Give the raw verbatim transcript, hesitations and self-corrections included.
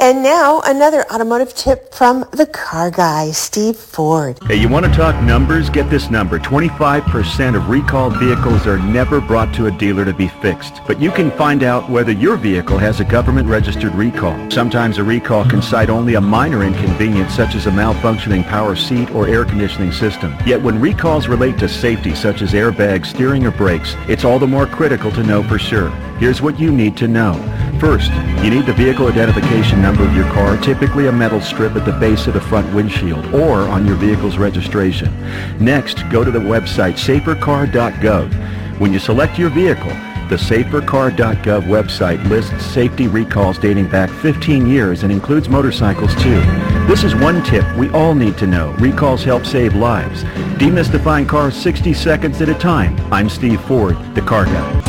And now, another automotive tip from the car guy, Steve Ford. Hey, you want to talk numbers? Get this number. twenty-five percent of recalled vehicles are never brought to a dealer to be fixed. But you can find out whether your vehicle has a government-registered recall. Sometimes a recall can cite only a minor inconvenience, such as a malfunctioning power seat or air conditioning system. Yet when recalls relate to safety, such as airbags, steering, or brakes, it's all the more critical to know for sure. Here's what you need to know. First, you need the vehicle identification number of your car, typically a metal strip at the base of the front windshield or on your vehicle's registration. Next, go to the website safer car dot gov. When you select your vehicle, the safer car dot gov website lists safety recalls dating back fifteen years and includes motorcycles too. This is one tip we all need to know. Recalls help save lives. Demystifying cars sixty seconds at a time. I'm Steve Ford, the car guy.